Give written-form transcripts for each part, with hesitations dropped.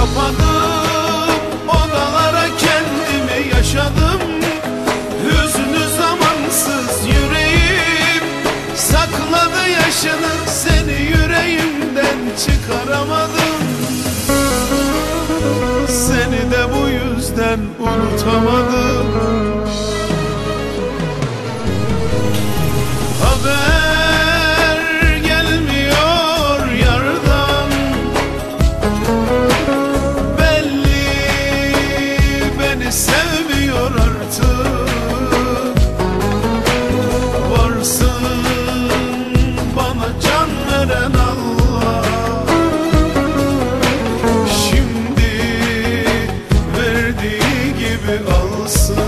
Kapadım odalara kendimi yaşadım. Hüznü zamansız yüreğim sakladı yaşını, seni yüreğimden çıkaramadım. Seni de bu yüzden unutamadım. Haber gelmiyor yardan, belli beni sevmiyor artık. Varsın bana can veren Allah, şimdi verdiği gibi alsın.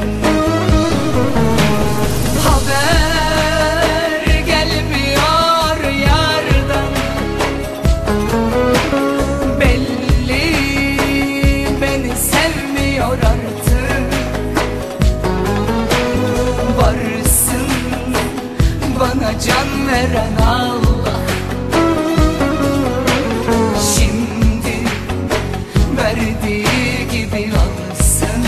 Can veren Allah, şimdi verdiği gibi alsın.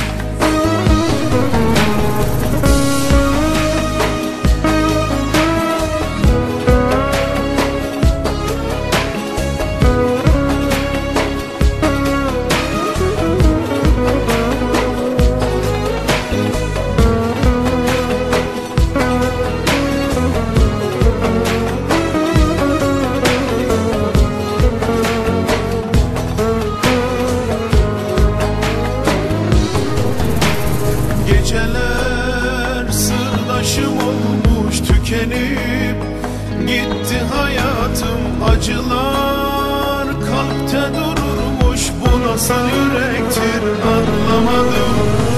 Geceler sırdaşım olmuş, tükenip gitti hayatım. Acılar kalpte dururmuş, bu nasıl yürektir anlamadım.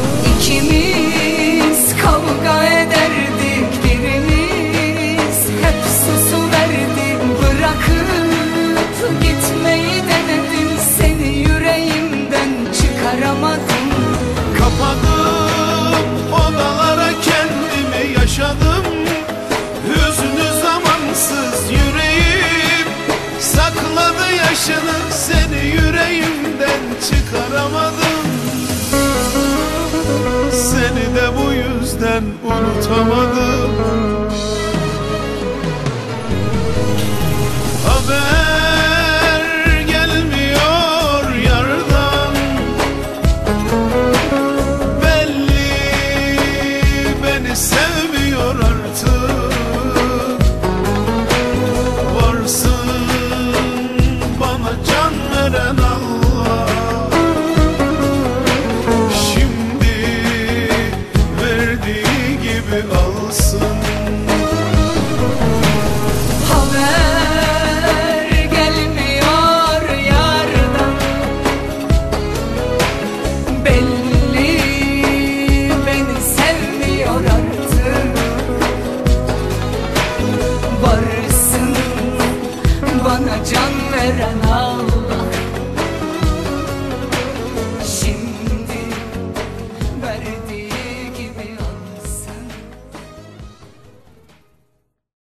İkimiz kavga ederdik, birimiz hep susuverdi. Bırakıp gitmeyi denedim, seni yüreğimden çıkaramadım. Kapadım odalara kendimi yaşadım. Hüznü zamansız yüreğim sakladı yaşını, seni yüreğimden çıkaramadım. Seni de bu yüzden unutamadım.